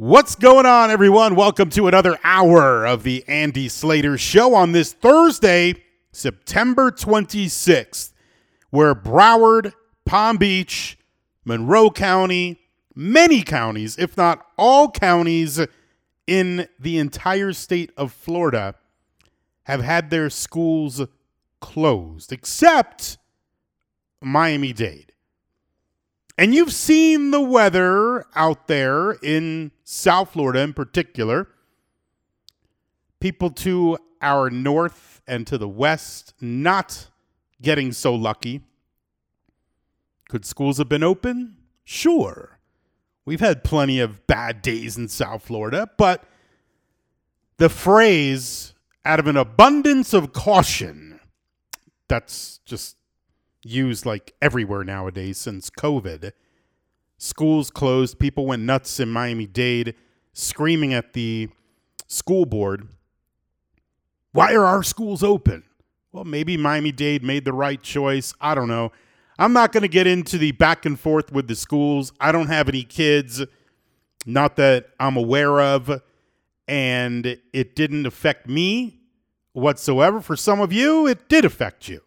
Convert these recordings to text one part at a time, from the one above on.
What's going on, everyone? Welcome to another hour of the Andy Slater Show on this Thursday, September 26th, where Broward, Palm Beach, Monroe County, many counties, if not all counties in the entire state of Florida have had their schools closed, except Miami-Dade. And you've seen the weather out there in South Florida in particular. People to our north and to the west not getting so lucky. Could schools have been open? Sure. We've had plenty of bad days in South Florida, but the phrase, out of an abundance of caution, that's just used like everywhere nowadays since COVID. Schools closed. People went nuts in Miami-Dade, screaming at the school board, why are our schools open? Well, maybe Miami-Dade made the right choice. I don't know. I'm not going to get into the back and forth with the schools. I don't have any kids, not that I'm aware of, and it didn't affect me whatsoever. For some of you, it did affect you.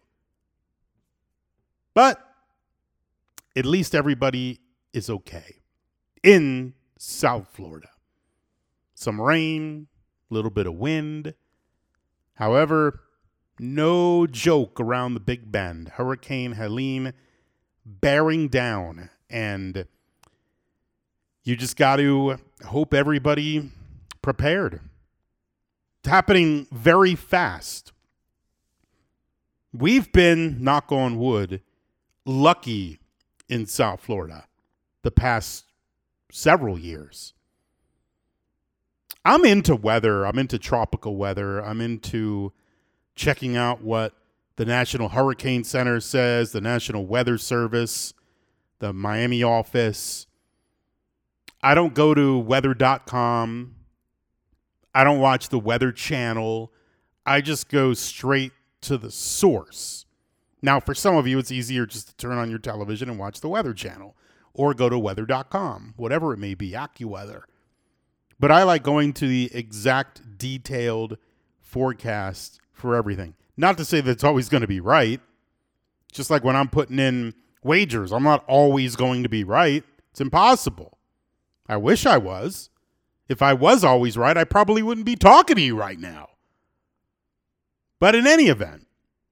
But at least everybody is okay in South Florida. Some rain, a little bit of wind. However, no joke around the Big Bend. Hurricane Helene bearing down. And you just got to hope everybody prepared. It's happening very fast. We've been, knock on wood, lucky in South Florida the past several years. I'm into weather. I'm into tropical weather. I'm into checking out what the National Hurricane Center says, the National Weather Service, the Miami office. I don't go to weather.com. I don't watch the Weather Channel. I just go straight to the source. Now, for some of you, it's easier just to turn on your television and watch the Weather Channel or go to weather.com, whatever it may be, AccuWeather. But I like going to the exact detailed forecast for everything. Not to say that it's always going to be right. Just like when I'm putting in wagers, I'm not always going to be right. It's impossible. I wish I was. If I was always right, I probably wouldn't be talking to you right now. But in any event,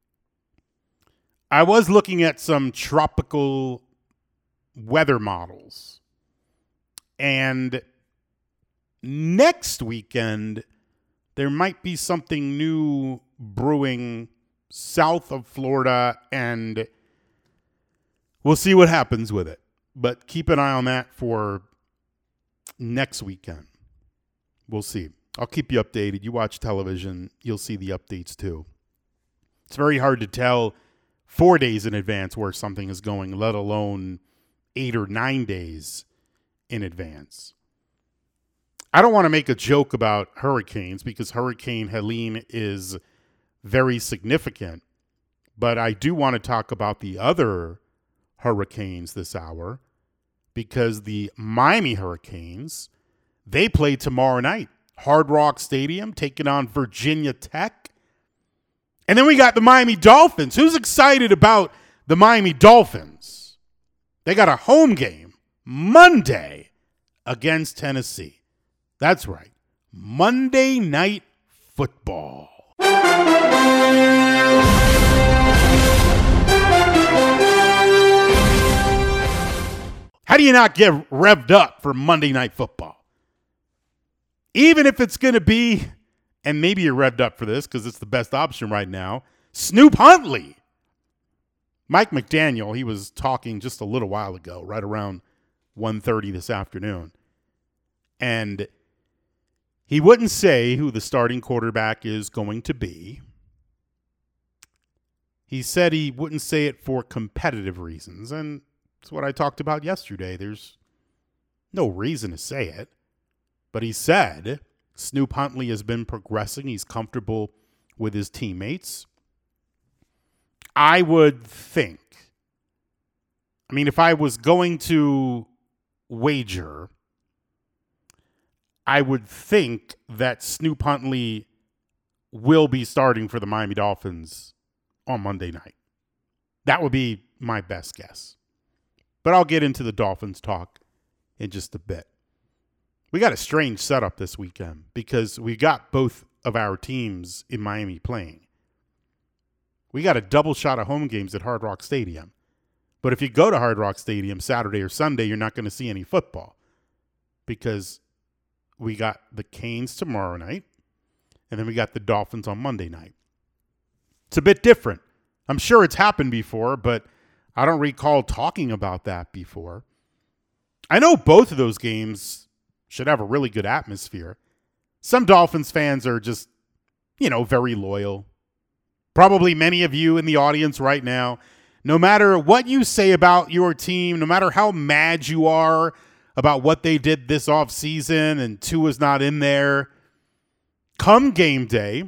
I was looking at some tropical weather models. And next weekend, there might be something new brewing south of Florida, and we'll see what happens with it. But keep an eye on that for next weekend. We'll see. I'll keep you updated. You watch television, you'll see the updates too. It's very hard to tell 4 days in advance where something is going, let alone 8 or 9 days in advance. I don't want to make a joke about hurricanes because Hurricane Helene is very significant, but I do want to talk about the other hurricanes this hour because the Miami Hurricanes, they play tomorrow night. Hard Rock Stadium taking on Virginia Tech. And then we got the Miami Dolphins. Who's excited about the Miami Dolphins? They got a home game Monday against Tennessee. That's right. Monday Night Football. How do you not get revved up for Monday Night Football? Even if it's going to be, and maybe you're revved up for this because it's the best option right now, Snoop Huntley. Mike McDaniel, he was talking just a little while ago, right around 1:30 this afternoon. And he wouldn't say who the starting quarterback is going to be. He said he wouldn't say it for competitive reasons. And that's what I talked about yesterday. There's no reason to say it. But he said Snoop Huntley has been progressing. He's comfortable with his teammates. I would think, if I was going to wager, I would think that Snoop Huntley will be starting for the Miami Dolphins on Monday night. That would be my best guess. But I'll get into the Dolphins talk in just a bit. We got a strange setup this weekend because we got both of our teams in Miami playing. We got a double shot of home games at Hard Rock Stadium. But if you go to Hard Rock Stadium Saturday or Sunday, you're not going to see any football because we got the Canes tomorrow night and then we got the Dolphins on Monday night. It's a bit different. I'm sure it's happened before, but I don't recall talking about that before. I know both of those games should have a really good atmosphere. Some Dolphins fans are just, very loyal. Probably many of you in the audience right now, no matter what you say about your team, no matter how mad you are about what they did this offseason and Tua's not in there, come game day,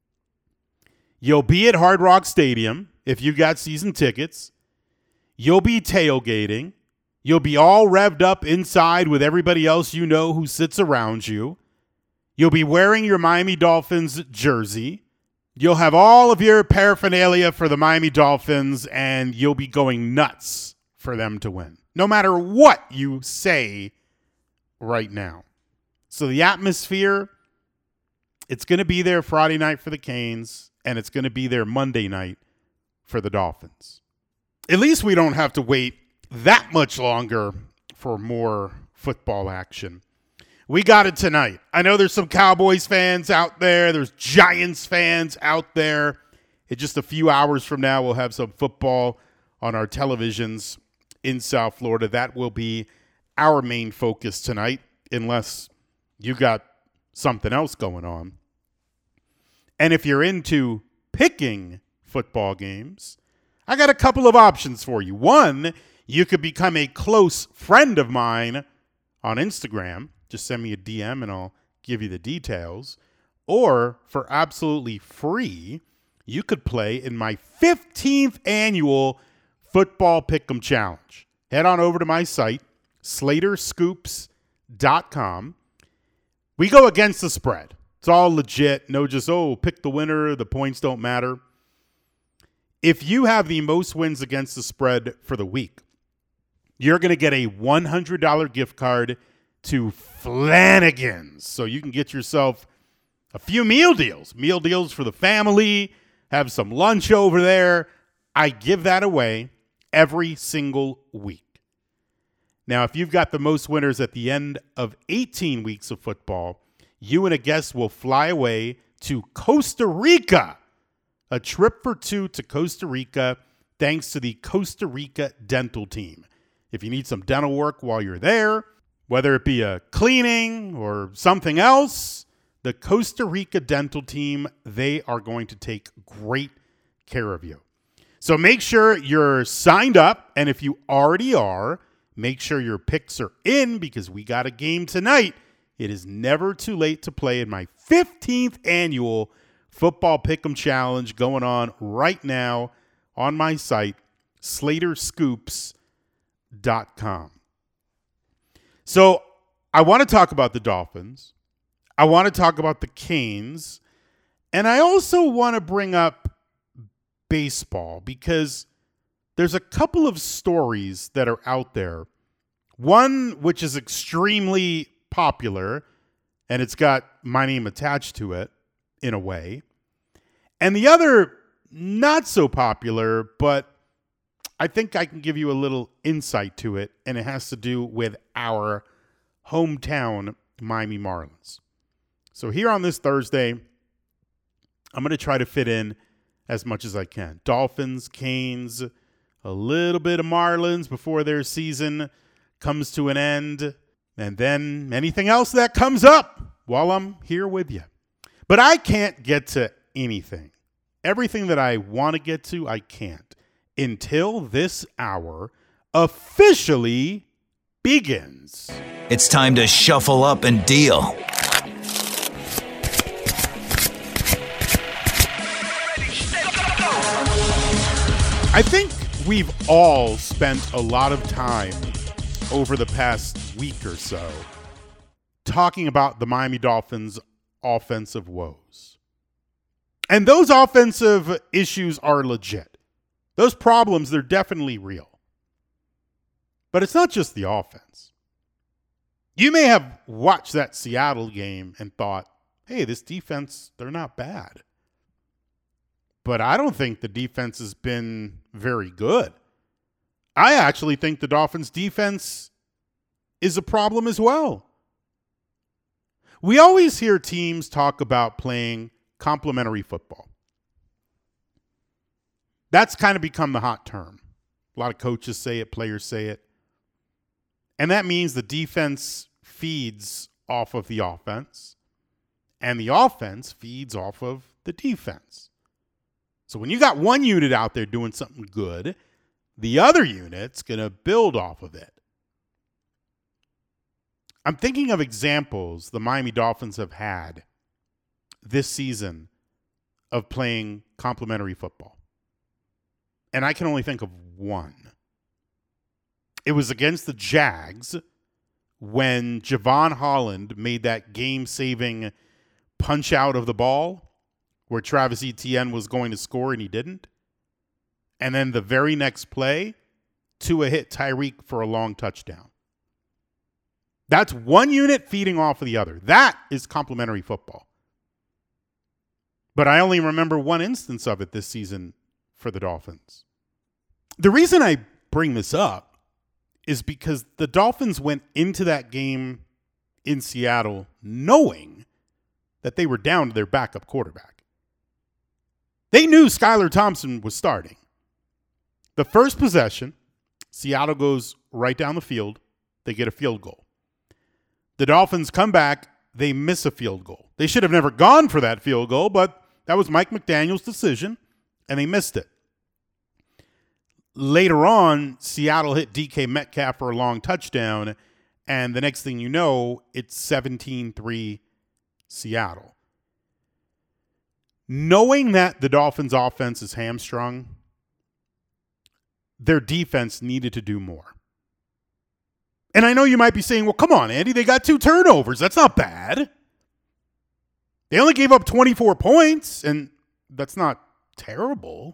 you'll be at Hard Rock Stadium if you got season tickets. You'll be tailgating. You'll be all revved up inside with everybody else you know who sits around you. You'll be wearing your Miami Dolphins jersey. You'll have all of your paraphernalia for the Miami Dolphins, and you'll be going nuts for them to win, no matter what you say right now. So the atmosphere, it's going to be there Friday night for the Canes, and it's going to be there Monday night for the Dolphins. At least we don't have to wait that much longer for more football action. We got it tonight. I know there's some Cowboys fans out there. There's Giants fans out there. In just a few hours from now, we'll have some football on our televisions in South Florida. That will be our main focus tonight, unless you got something else going on. And if you're into picking football games, I got a couple of options for you. One, you could become a close friend of mine on Instagram. Just send me a DM and I'll give you the details. Or for absolutely free, you could play in my 15th annual Football Pick'em Challenge. Head on over to my site, SlaterScoops.com. We go against the spread. It's all legit. No just, pick the winner. The points don't matter. If you have the most wins against the spread for the week, you're going to get a $100 gift card to Flanagan's. So you can get yourself a few meal deals for the family, have some lunch over there. I give that away every single week. Now, if you've got the most winners at the end of 18 weeks of football, you and a guest will fly away to Costa Rica. A trip for two to Costa Rica, thanks to the Costa Rica dental team. If you need some dental work while you're there, whether it be a cleaning or something else, the Costa Rica dental team, they are going to take great care of you. So make sure you're signed up, and if you already are, make sure your picks are in because we got a game tonight. It is never too late to play in my 15th annual Football Pick'em Challenge going on right now on my site, SlaterScoops.com. So I want to talk about the Dolphins. I want to talk about the Canes. And I also want to bring up baseball because there's a couple of stories that are out there. One which is extremely popular, and it's got my name attached to it in a way. And the other, not so popular, but I think I can give you a little insight to it, and it has to do with our hometown Miami Marlins. So here on this Thursday, I'm going to try to fit in as much as I can. Dolphins, Canes, a little bit of Marlins before their season comes to an end, and then anything else that comes up while I'm here with you. But I can't get to anything. Everything that I want to get to, I can't until this hour officially begins. It's time to shuffle up and deal. I think we've all spent a lot of time over the past week or so talking about the Miami Dolphins' offensive woes. And those offensive issues are legit. Those problems, they're definitely real. But it's not just the offense. You may have watched that Seattle game and thought, hey, this defense, they're not bad. But I don't think the defense has been very good. I actually think the Dolphins' defense is a problem as well. We always hear teams talk about playing complementary football. That's kind of become the hot term. A lot of coaches say it, players say it. And that means the defense feeds off of the offense, and the offense feeds off of the defense. So when you got one unit out there doing something good, the other unit's going to build off of it. I'm thinking of examples the Miami Dolphins have had this season of playing complementary football. And I can only think of one. It was against the Jags when Javon Holland made that game-saving punch out of the ball where Travis Etienne was going to score and he didn't. And then the very next play, Tua hit Tyreek for a long touchdown. That's one unit feeding off of the other. That is complementary football. But I only remember one instance of it this season for the Dolphins. The reason I bring this up is because the Dolphins went into that game in Seattle knowing that they were down to their backup quarterback. They knew Skylar Thompson was starting. The first possession, Seattle goes right down the field. They get a field goal. The Dolphins come back. They miss a field goal. They should have never gone for that field goal, but that was Mike McDaniel's decision, and they missed it. Later on, Seattle hit DK Metcalf for a long touchdown, and the next thing you know, it's 17-3 Seattle. Knowing that the Dolphins' offense is hamstrung, their defense needed to do more. And I know you might be saying, well, come on, Andy, they got 2 turnovers. That's not bad. They only gave up 24 points, and that's not terrible.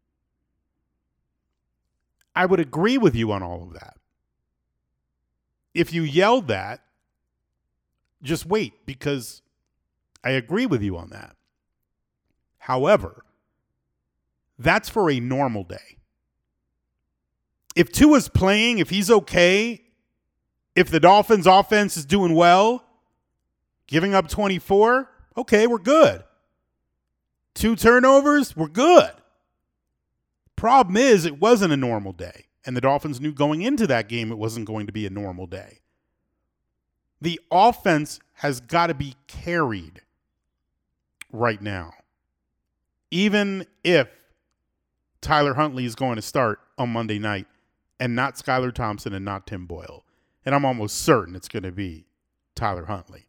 I would agree with you on all of that. If you yelled that, just wait, because I agree with you on that. However, that's for a normal day. If Tua's playing, if he's okay, if the Dolphins' offense is doing well, giving up 24, okay, we're good. 2 turnovers, we're good. Problem is, it wasn't a normal day, and the Dolphins knew going into that game it wasn't going to be a normal day. The offense has got to be carried right now, even if Tyler Huntley is going to start on Monday night and not Skylar Thompson and not Tim Boyle. And I'm almost certain it's going to be Tyler Huntley.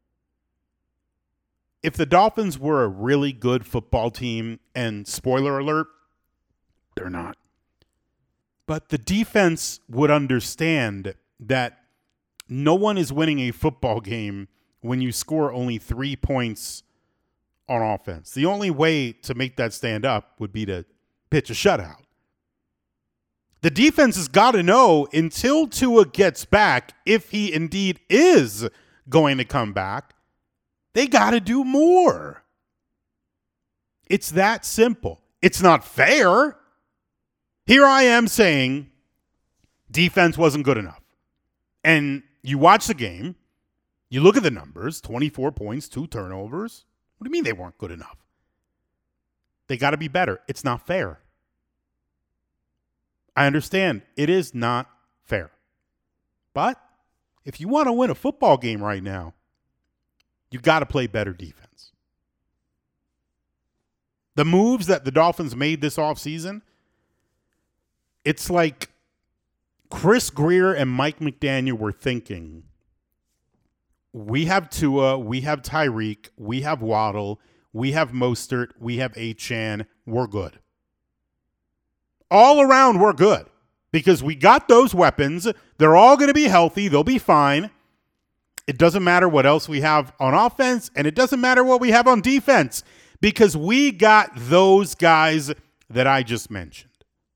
If the Dolphins were a really good football team, and spoiler alert, they're not. But the defense would understand that no one is winning a football game when you score only 3 points on offense. The only way to make that stand up would be to pitch a shutout. The defense has got to know until Tua gets back, if he indeed is going to come back, they got to do more. It's that simple. It's not fair. Here I am saying defense wasn't good enough. And you watch the game, you look at the numbers, 24 points, 2 turnovers. What do you mean they weren't good enough? They got to be better. It's not fair. I understand it is not fair. But if you want to win a football game right now, you got to play better defense. The moves that the Dolphins made this offseason, it's like Chris Grier and Mike McDaniel were thinking, we have Tua, we have Tyreek, we have Waddle, we have Mostert, we have Achane, we're good. All around, we're good because we got those weapons. They're all going to be healthy. They'll be fine. It doesn't matter what else we have on offense, and it doesn't matter what we have on defense, because we got those guys that I just mentioned.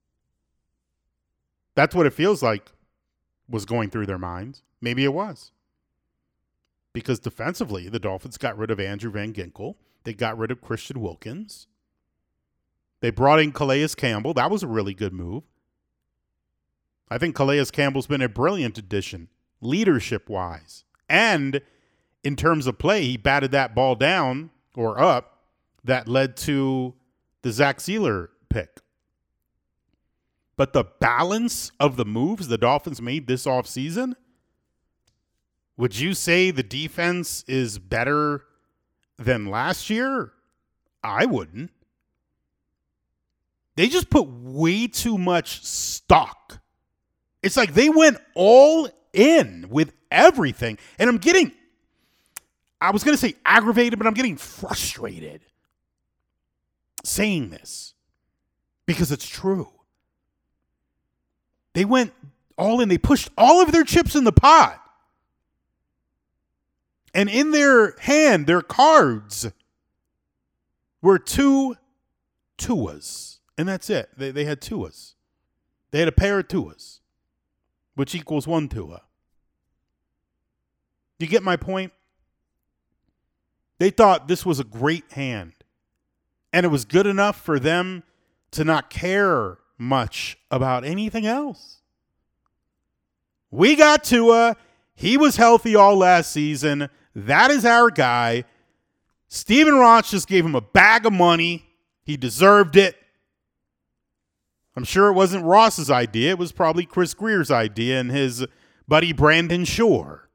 That's what it feels like was going through their minds. Maybe it was. Because defensively, the Dolphins got rid of Andrew Van Ginkel. They got rid of Christian Wilkins. They brought in Calais Campbell. That was a really good move. I think Calais Campbell's been a brilliant addition, leadership-wise. And in terms of play, he batted that ball down or up that led to the Zach Sealer pick. But the balance of the moves the Dolphins made this offseason, would you say the defense is better than last year? I wouldn't. They just put way too much stock. It's like they went all in with everything. And I was going to say aggravated, but I'm getting frustrated saying this because it's true. They went all in. They pushed all of their chips in the pot. And in their hand, their cards were two Tuas. And that's it. They had Tuas. They had a pair of Tuas, which equals one Tua. You get my point? They thought this was a great hand. And it was good enough for them to not care much about anything else. We got Tua. He was healthy all last season. That is our guy. Steven Ross just gave him a bag of money. He deserved it. I'm sure it wasn't Ross's idea. It was probably Chris Greer's idea and his buddy Brandon Shore.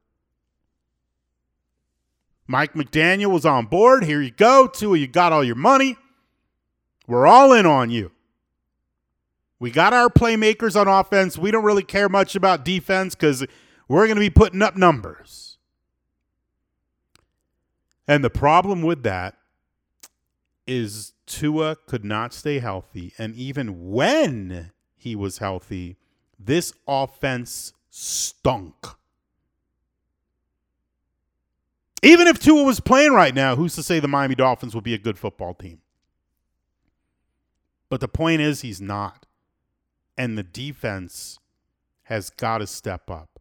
Mike McDaniel was on board. Here you go. Tua, you got all your money. We're all in on you. We got our playmakers on offense. We don't really care much about defense because we're going to be putting up numbers. And the problem with that is Tua could not stay healthy. And even when he was healthy, this offense stunk. Even if Tua was playing right now, who's to say the Miami Dolphins will be a good football team? But the point is he's not. And the defense has got to step up.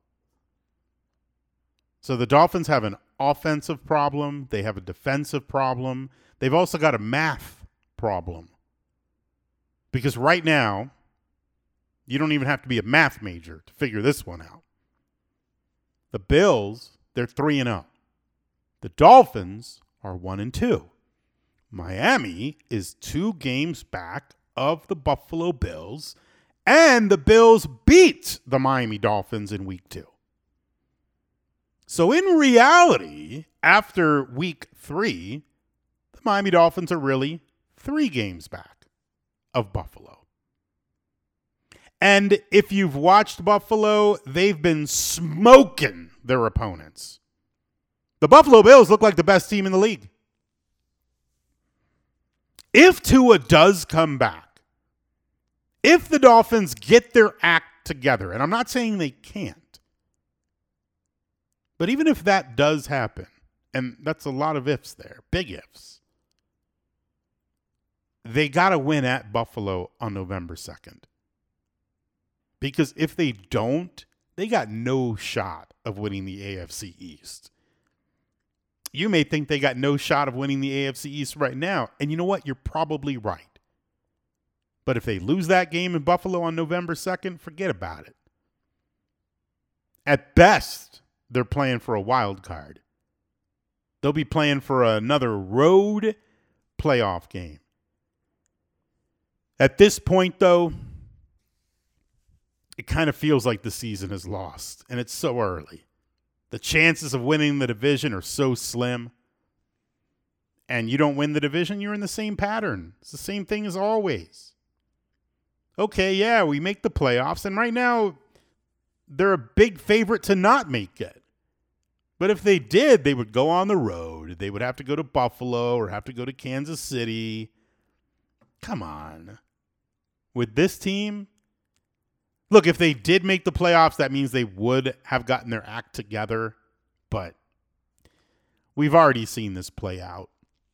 So the Dolphins have an offensive problem. They have a defensive problem. They've also got a math problem. Because right now, you don't even have to be a math major to figure this one out. The Bills, they're 3-0. The Dolphins are 1-2. Miami is 2 games back of the Buffalo Bills, and the Bills beat the Miami Dolphins in week 2. So in reality, after week 3, the Miami Dolphins are really 3 games back of Buffalo. And if you've watched Buffalo, they've been smoking their opponents. The Buffalo Bills look like the best team in the league. If Tua does come back, if the Dolphins get their act together, and I'm not saying they can't, but even if that does happen, and that's a lot of ifs there, big ifs, they got to win at Buffalo on November 2nd. Because if they don't, they got no shot of winning the AFC East. You may think they got no shot of winning the AFC East right now. And you know what? You're probably right. But if they lose that game in Buffalo on November 2nd, forget about it. At best, they're playing for a wild card. They'll be playing for another road playoff game. At this point, though, it kind of feels like the season is lost, and it's so early. The chances of winning the division are so slim. And you don't win the division, you're in the same pattern. It's the same thing as always. Okay, yeah, we make the playoffs, and right now they're a big favorite to not make it. But if they did, they would go on the road. They would have to go to Buffalo or have to go to Kansas City. Come on. With this team, look, if they did make the playoffs, that means they would have gotten their act together. But We've already seen this play out.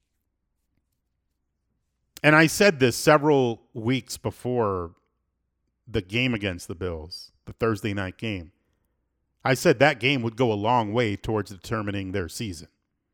And I said this several weeks before the game against the Bills, the Thursday night game. I said that game would go a long way towards determining their season.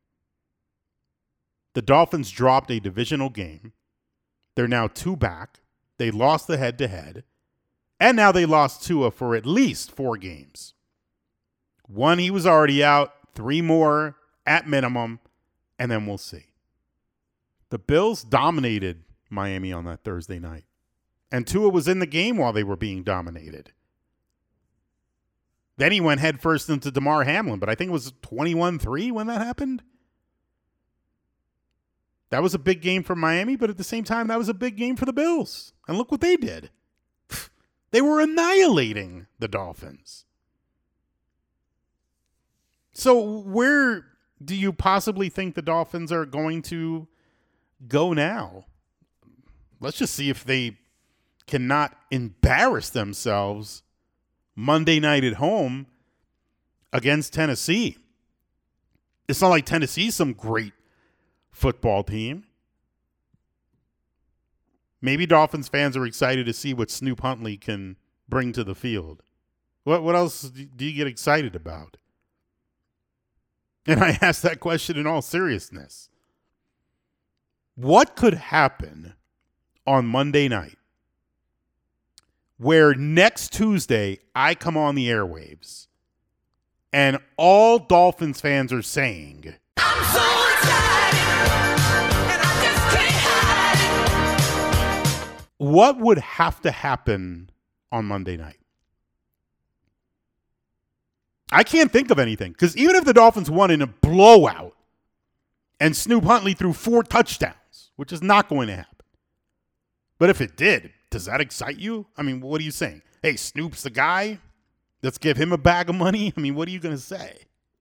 The Dolphins dropped a divisional game. They're now 2 back. They lost the head-to-head. And now they lost Tua for at least 4 games. 1, he was already out. 3 more at minimum. And then we'll see. The Bills dominated Miami on that Thursday night. And Tua was in the game while they were being dominated. Then he went headfirst into Damar Hamlin, but I think it was 21-3 when that happened. That was a big game for Miami, but at the same time, that was a big game for the Bills. And look what they did. They were annihilating the Dolphins. So where do you possibly think the Dolphins are going to go now? Let's just see if they cannot embarrass themselves Monday night at home against Tennessee. It's not like Tennessee's some great football team. Maybe Dolphins fans are excited to see what Snoop Huntley can bring to the field. What else do you get excited about? And I ask that question in all seriousness. What could happen on Monday night where next Tuesday I come on the airwaves and all Dolphins fans are saying, I'm so excited, and I just can't hide it. What would have to happen on Monday night? I can't think of anything, because even if the Dolphins won in a blowout and Snoop Huntley threw 4 touchdowns, which is not going to happen, but if it did, does that excite you? I mean, what are you saying? Hey, Snoop's the guy? Let's give him a bag of money? I mean, what are you going to say?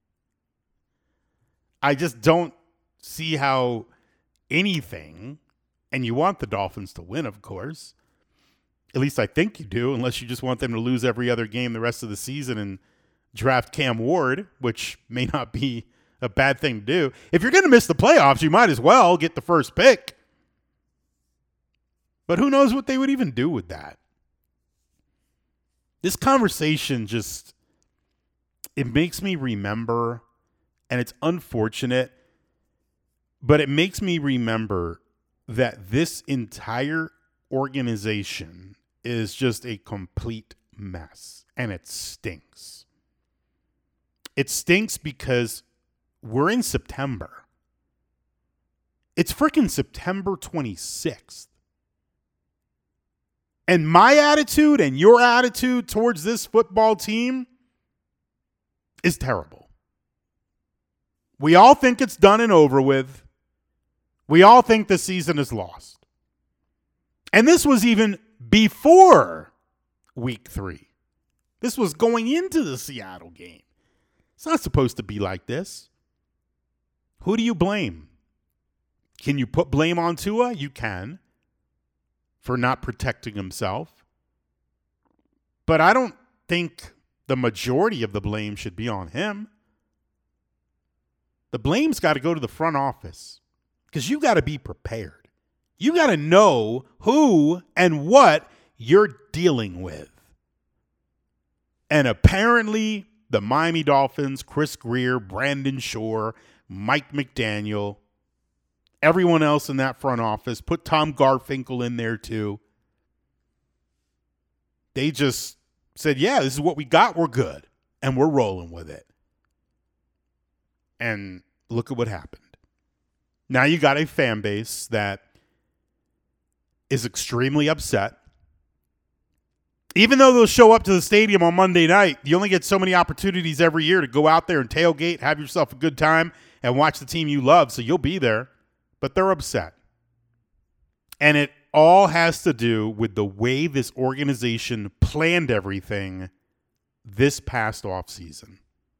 I just don't see how anything, and you want the Dolphins to win, of course. At least I think you do, unless you just want them to lose every other game the rest of the season and draft Cam Ward, which may not be a bad thing to do. If you're going to miss the playoffs, you might as well get the first pick. But who knows what they would even do with that? This conversation just, it makes me remember, and it's unfortunate, but it makes me remember that this entire organization is just a complete mess, and it stinks. It stinks because we're in September. It's freaking September 26th. And my attitude and your attitude towards this football team is terrible. We all think it's done and over with. We all think the season is lost. And this was even before week 3. This was going into the Seattle game. It's not supposed to be like this. Who do you blame? Can you put blame on Tua? You can, for not protecting himself. But I don't think the majority of the blame should be on him. The blame's got to go to the front office, because you got to be prepared. You got to know who and what you're dealing with. And apparently, the Miami Dolphins, Chris Grier, Brandon Shore, Mike McDaniel, everyone else in that front office, put Tom Garfinkel in there too. They just said, yeah, this is what we got. We're good. And we're rolling with it. And look at what happened. Now you got a fan base that is extremely upset. Even though they'll show up to the stadium on Monday night, you only get so many opportunities every year to go out there and tailgate, have yourself a good time, and watch the team you love, so you'll be there. But they're upset. And it all has to do with the way this organization planned everything this past offseason.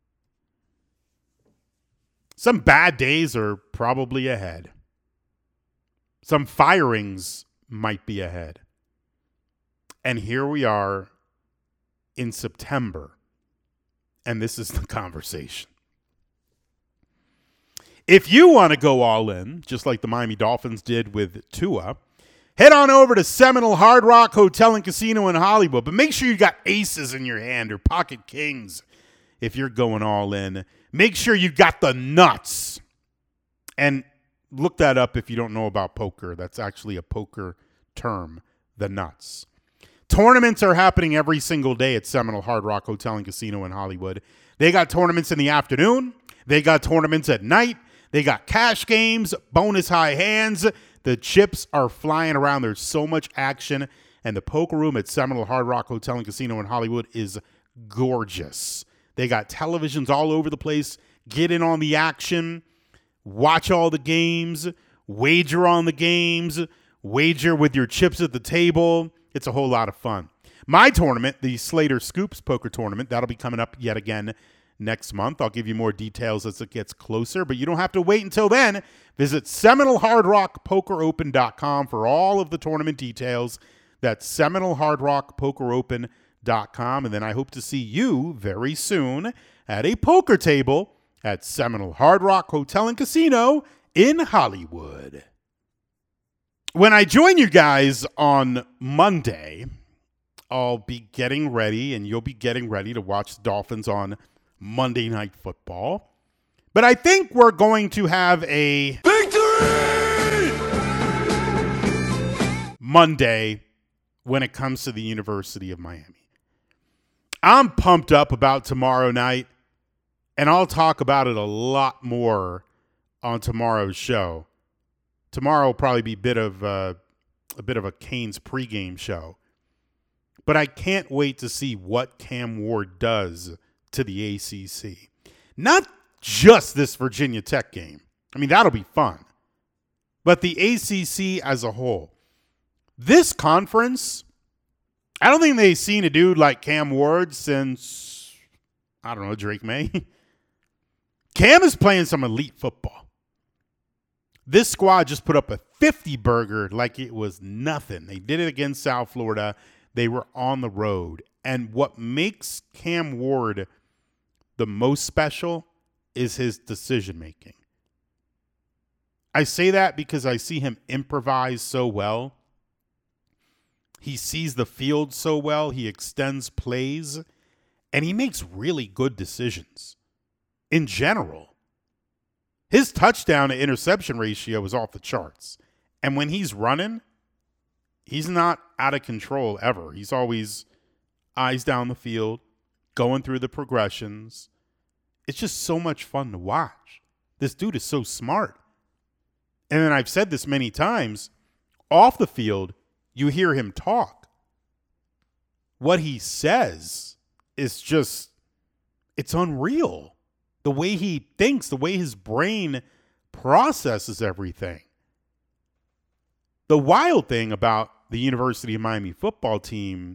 Some bad days are probably ahead. Some firings might be ahead. And here we are in September, and this is the conversation. If you want to go all in, just like the Miami Dolphins did with Tua, head on over to Seminole Hard Rock Hotel and Casino in Hollywood. But make sure you got aces in your hand or pocket kings if you're going all in. Make sure you got the nuts. And look that up if you don't know about poker. That's actually a poker term, the nuts. Tournaments are happening every single day at Seminole Hard Rock Hotel and Casino in Hollywood. They got tournaments in the afternoon. They got tournaments at night. They got cash games, bonus high hands. The chips are flying around. There's so much action. And the poker room at Seminole Hard Rock Hotel and Casino in Hollywood is gorgeous. They got televisions all over the place. Get in on the action. Watch all the games. Wager on the games. Wager with your chips at the table. It's a whole lot of fun. My tournament, the Slater Scoops Poker Tournament, that'll be coming up yet again next month. I'll give you more details as it gets closer, but you don't have to wait until then. Visit SeminoleHardRockPokerOpen.com for all of the tournament details. That's SeminoleHardRockPokerOpen.com. And then I hope to see you very soon at a poker table at Seminole Hard Rock Hotel and Casino in Hollywood. When I join you guys on Monday, I'll be getting ready, and you'll be getting ready to watch the Dolphins on Monday Night Football. But I think we're going to have a victory Monday when it comes to the University of Miami. I'm pumped up about tomorrow night, and I'll talk about it a lot more on tomorrow's show. Tomorrow will probably be a bit of a Canes pregame show. But I can't wait to see what Cam Ward does to the ACC. Not just this Virginia Tech game. I mean, that'll be fun. But the ACC as a whole. This conference, I don't think they've seen a dude like Cam Ward since, I don't know, Drake May. Cam is playing some elite football. This squad just put up a 50-burger like it was nothing. They did it against South Florida. They were on the road. And what makes Cam Ward the most special is his decision-making. I say that because I see him improvise so well. He sees the field so well. He extends plays. And he makes really good decisions in general. His touchdown to interception ratio is off the charts. And when he's running, he's not out of control ever. He's always eyes down the field, going through the progressions. It's just so much fun to watch. This dude is so smart. And then I've said this many times, off the field, you hear him talk. What he says is just, it's unreal. The way he thinks, the way his brain processes everything. The wild thing about the University of Miami football team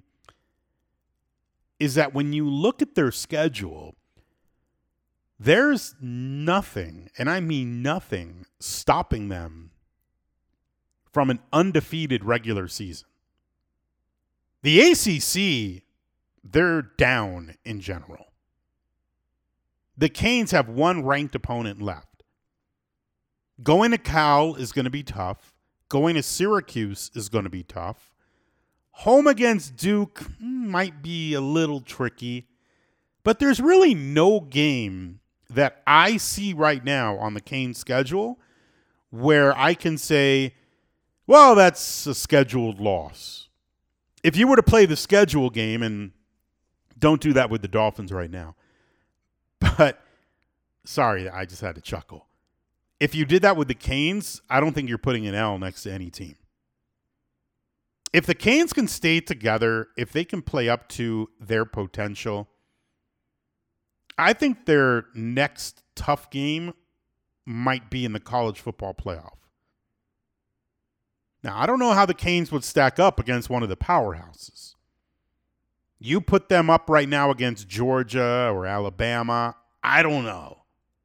is that when you look at their schedule, there's nothing, and I mean nothing, stopping them from an undefeated regular season. The ACC, they're down in general. The Canes have one ranked opponent left. Going to Cal is going to be tough. Going to Syracuse is going to be tough. Home against Duke might be a little tricky. But there's really no game that I see right now on the Canes schedule where I can say, well, that's a scheduled loss. If you were to play the schedule game, and don't do that with the Dolphins right now, but sorry, I just had to chuckle. If you did that with the Canes, I don't think you're putting an L next to any team. If the Canes can stay together, if they can play up to their potential, I think their next tough game might be in the college football playoff. Now, I don't know how the Canes would stack up against one of the powerhouses. You put them up right now against Georgia or Alabama, I don't know.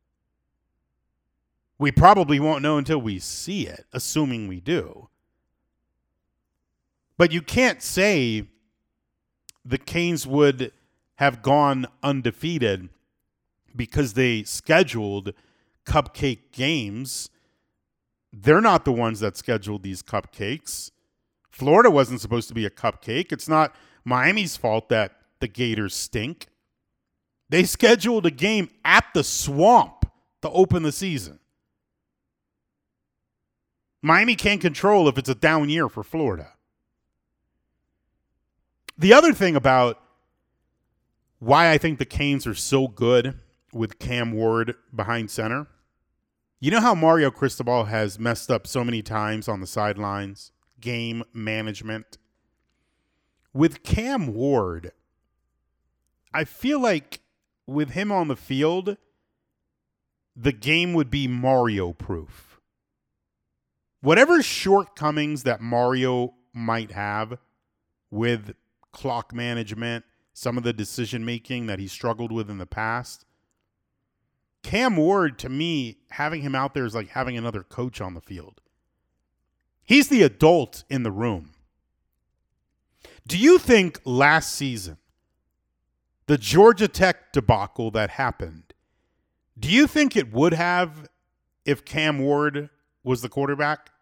We probably won't know until we see it, assuming we do. But you can't say the Canes would have gone undefeated because they scheduled cupcake games. They're not the ones that scheduled these cupcakes. Florida wasn't supposed to be a cupcake. It's not Miami's fault that the Gators stink. They scheduled a game at the Swamp to open the season. Miami can't control if it's a down year for Florida. The other thing about why I think the Canes are so good with Cam Ward behind center, you know how Mario Cristobal has messed up so many times on the sidelines, game management? With Cam Ward, I feel like with him on the field, the game would be Mario-proof. Whatever shortcomings that Mario might have with clock management, some of the decision-making that he struggled with in the past, Cam Ward, to me, having him out there is like having another coach on the field. He's the adult in the room. Do you think last season, the Georgia Tech debacle that happened, do you think it would have if Cam Ward was the quarterback?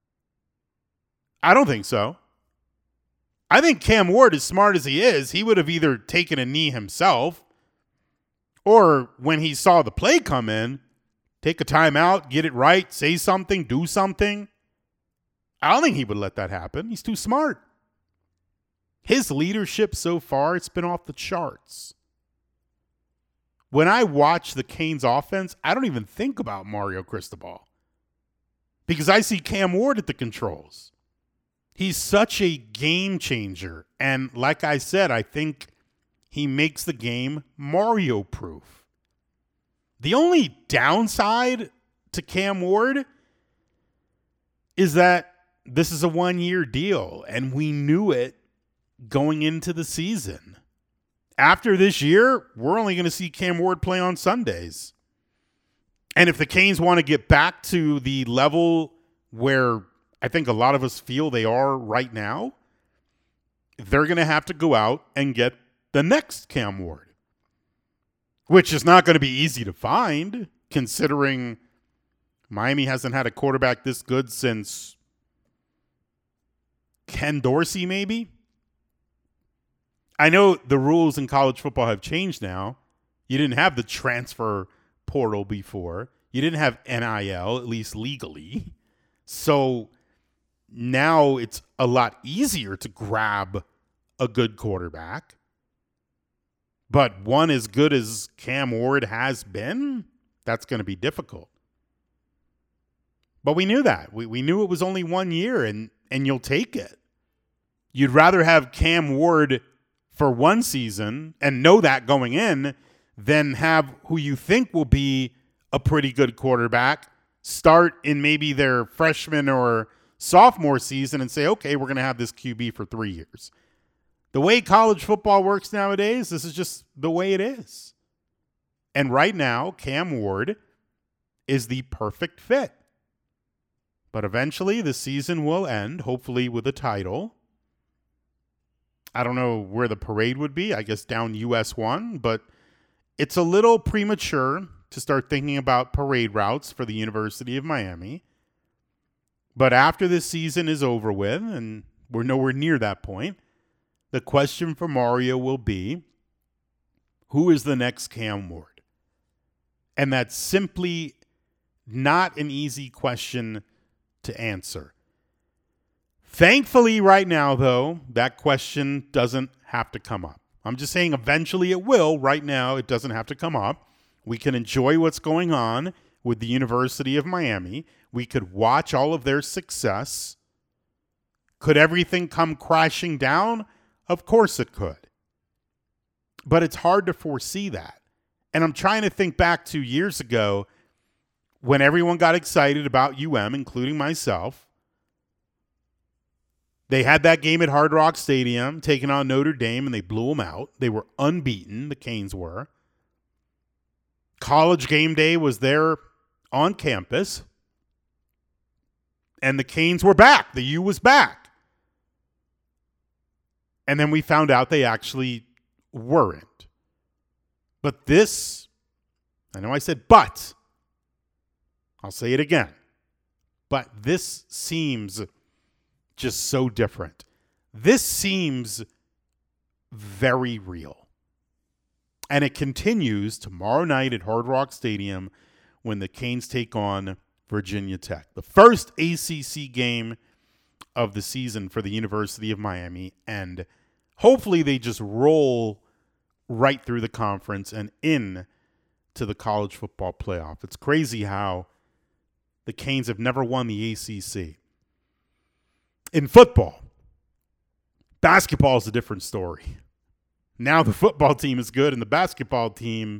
I don't think so. I think Cam Ward, as smart as he is, he would have either taken a knee himself or when he saw the play come in, take a timeout, get it right, say something, do something. I don't think he would let that happen. He's too smart. His leadership so far, it's been off the charts. When I watch the Canes offense, I don't even think about Mario Cristobal because I see Cam Ward at the controls. He's such a game changer. And like I said, I think he makes the game Mario-proof. The only downside to Cam Ward is that this is a one-year deal, and we knew it going into the season. After this year, we're only going to see Cam Ward play on Sundays. And if the Canes want to get back to the level where I think a lot of us feel they are right now, they're going to have to go out and get the next Cam Ward, which is not going to be easy to find considering Miami hasn't had a quarterback this good since Ken Dorsey, maybe. I know the rules in college football have changed now. You didn't have the transfer portal before. You didn't have NIL, at least legally. So now it's a lot easier to grab a good quarterback. But one as good as Cam Ward has been, that's going to be difficult. But we knew that. We knew it was only 1 year, and you'll take it. You'd rather have Cam Ward for one season and know that going in than have who you think will be a pretty good quarterback start in maybe their freshman or sophomore season and say, okay, we're going to have this QB for 3 years. The way college football works nowadays, this is just the way it is. And right now, Cam Ward is the perfect fit. But eventually the season will end, hopefully with a title. I don't know where the parade would be. I guess down US 1, but it's a little premature to start thinking about parade routes for the University of Miami. But after this season is over with, and we're nowhere near that point, the question for Mario will be, who is the next Cam Ward? And that's simply not an easy question to answer. Thankfully, right now, though, that question doesn't have to come up. I'm just saying eventually it will. Right now, it doesn't have to come up. We can enjoy what's going on with the University of Miami. We could watch all of their success. Could everything come crashing down? Of course it could. But it's hard to foresee that. And I'm trying to think back to years ago when everyone got excited about UM, including myself. They had that game at Hard Rock Stadium, taking on Notre Dame, and they blew them out. They were unbeaten, the Canes were. College game day was there on campus, and the Canes were back. The U was back. And then we found out they actually weren't. But this, I know I said but, I'll say it again. But this seems just so different. This seems very real. And it continues tomorrow night at Hard Rock Stadium when the Canes take on Virginia Tech. The first ACC game of the season for the University of Miami. And hopefully they just roll right through the conference and in to the college football playoff. It's crazy how the Canes have never won the ACC. In football, basketball is a different story. Now the football team is good and the basketball team,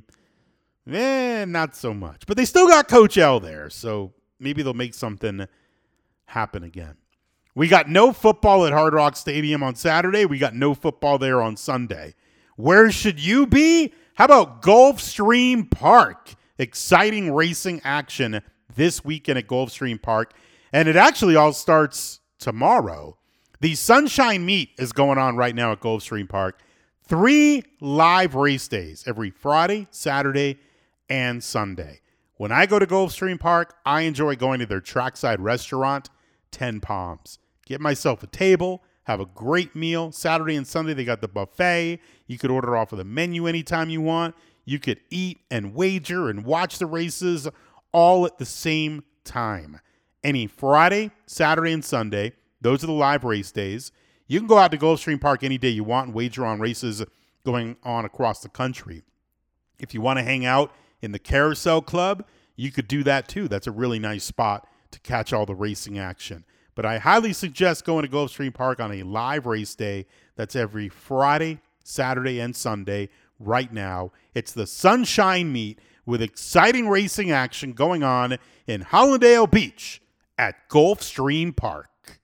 not so much. But they still got Coach L there, so maybe they'll make something happen again. We got no football at Hard Rock Stadium on Saturday. We got no football there on Sunday. Where should you be? How about Gulfstream Park? Exciting racing action this weekend at Gulfstream Park. And it actually all starts tomorrow. The Sunshine Meet is going on right now at Gulfstream Park. 3 live race days every Friday, Saturday, and Sunday. When I go to Gulfstream Park, I enjoy going to their trackside restaurant, 10 Palms. Get myself a table, have a great meal. Saturday and Sunday, they got the buffet. You could order off of the menu anytime you want. You could eat and wager and watch the races all at the same time. Any Friday, Saturday, and Sunday, those are the live race days. You can go out to Gulfstream Park any day you want and wager on races going on across the country. If you want to hang out in the Carousel Club, you could do that too. That's a really nice spot to catch all the racing action. But I highly suggest going to Gulfstream Park on a live race day. That's every Friday, Saturday, and Sunday right now. It's the Sunshine Meet with exciting racing action going on in Hallandale Beach at Gulfstream Park.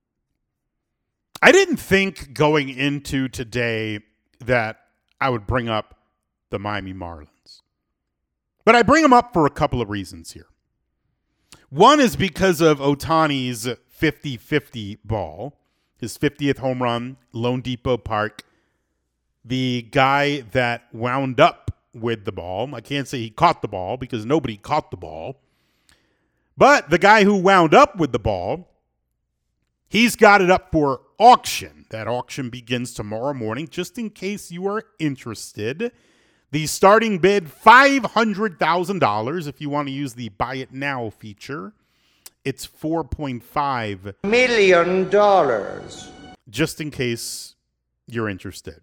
I didn't think going into today that I would bring up the Miami Marlins. But I bring them up for a couple of reasons here. One is because of Ohtani's 50-50 ball, his 50th home run, Lone Depot Park. The guy that wound up with the ball, I can't say he caught the ball because nobody caught the ball, but the guy who wound up with the ball, he's got it up for auction. That auction begins tomorrow morning, just in case you are interested. The starting bid, $500,000 if you want to use the Buy It Now feature. It's $4.5 million. Just in case you're interested.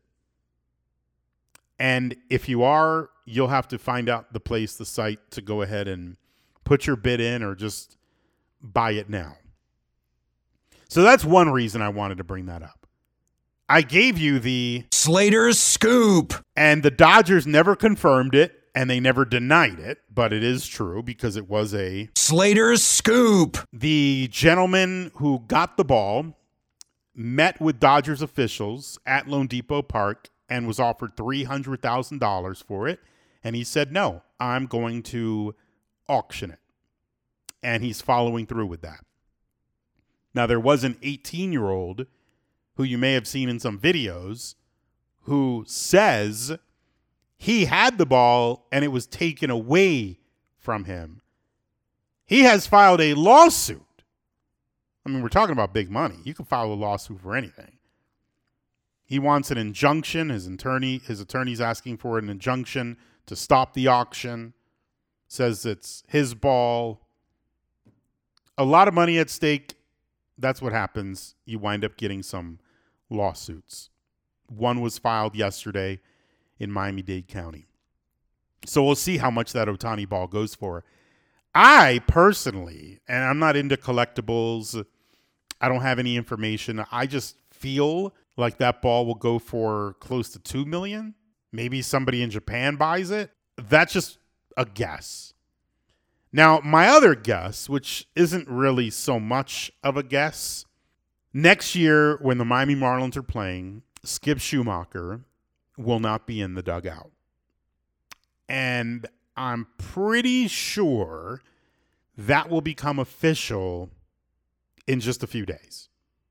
And if you are, you'll have to find out the place, the site, to go ahead and put your bid in or just buy it now. So that's one reason I wanted to bring that up. I gave you the Slater's Scoop. And the Dodgers never confirmed it, and they never denied it, but it is true because it was a Slater's Scoop. The gentleman who got the ball met with Dodgers officials at Lone Depot Park and was offered $300,000 for it. And he said, no, I'm going to auction it. And he's following through with that. Now, there was an 18-year-old who you may have seen in some videos who says he had the ball and it was taken away from him. He has filed a lawsuit. I mean, we're talking about big money. You can file a lawsuit for anything. He wants an injunction. His attorney's asking for an injunction to stop the auction. Says it's his ball. A lot of money at stake. That's what happens. You wind up getting some lawsuits. One was filed yesterday in Miami-Dade County. So we'll see how much that Ohtani ball goes for. I personally, and I'm not into collectibles, I don't have any information. I just feel like that ball will go for close to $2 million. Maybe somebody in Japan buys it. That's just a guess. Now, my other guess, which isn't really so much of a guess, next year when the Miami Marlins are playing, Skip Schumacher will not be in the dugout. And I'm pretty sure that will become official in just a few days.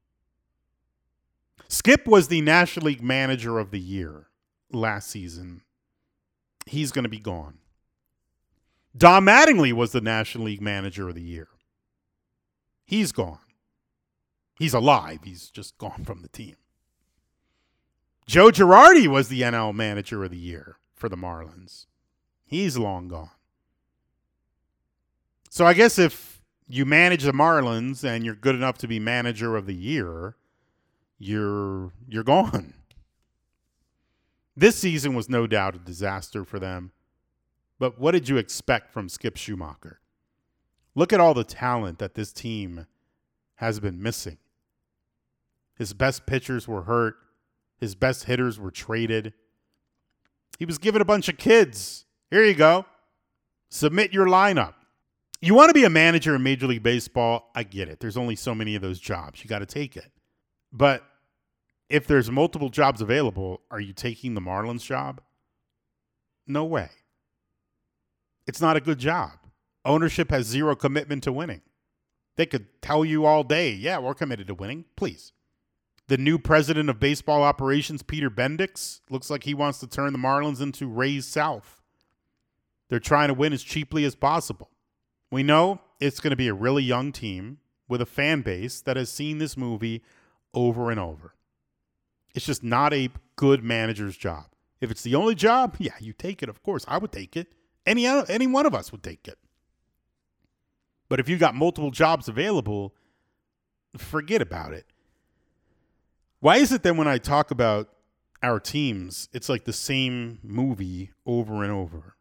Skip was the National League Manager of the Year last season. He's going to be gone. Don Mattingly was the National League Manager of the Year. He's gone. He's alive. He's just gone from the team. Joe Girardi was the NL Manager of the Year for the Marlins. He's long gone. So I guess if you manage the Marlins and you're good enough to be Manager of the Year, you're gone. This season was no doubt a disaster for them. But what did you expect from Skip Schumacher? Look at all the talent that this team has been missing. His best pitchers were hurt. His best hitters were traded. He was given a bunch of kids. Here you go. Submit your lineup. You want to be a manager in Major League Baseball? I get it. There's only so many of those jobs. You got to take it. But if there's multiple jobs available, are you taking the Marlins job? No way. It's not a good job. Ownership has zero commitment to winning. They could tell you all day, yeah, we're committed to winning. Please. The new president of baseball operations, Peter Bendix, looks like he wants to turn the Marlins into Rays South. They're trying to win as cheaply as possible. We know it's going to be a really young team with a fan base that has seen this movie over and over. It's just not a good manager's job. If it's the only job, yeah, you take it. Of course, I would take it. Any one of us would take it. But if you got multiple jobs available, forget about it. Why is it that when I talk about our teams, it's like the same movie over and over?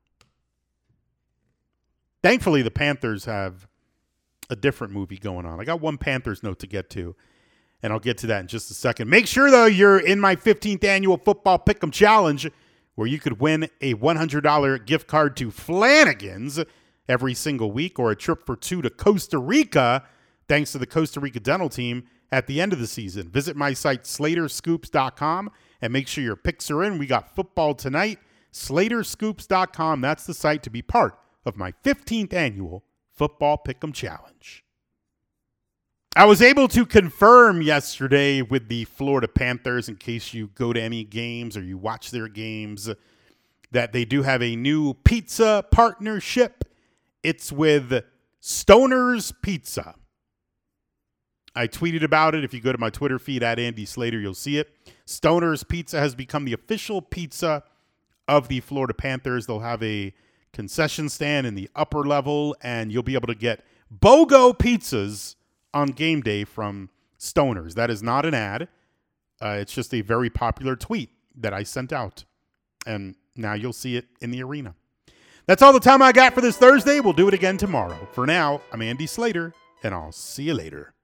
Thankfully, the Panthers have a different movie going on. I got one Panthers note to get to, and I'll get to that in just a second. Make sure, though, you're in my 15th annual Football Pick'em Challenge, where you could win a $100 gift card to Flanagan's every single week, or a trip for two to Costa Rica, thanks to the Costa Rica dental team at the end of the season. Visit my site, SlaterScoops.com, and make sure your picks are in. We got football tonight. SlaterScoops.com, that's the site to be part of my 15th annual Football Pick'em Challenge. I was able to confirm yesterday with the Florida Panthers, in case you go to any games or you watch their games, that they do have a new pizza partnership. It's with Stoner's Pizza. I tweeted about it. If you go to my Twitter feed at Andy Slater, you'll see it. Stoner's Pizza has become the official pizza of the Florida Panthers. They'll have a concession stand in the upper level, and you'll be able to get BOGO pizzas on game day from Stoner's. That is not an ad. It's just a very popular tweet that I sent out. And now you'll see it in the arena. That's all the time I got for this Thursday. We'll do it again tomorrow. For now, I'm Andy Slater, and I'll see you later.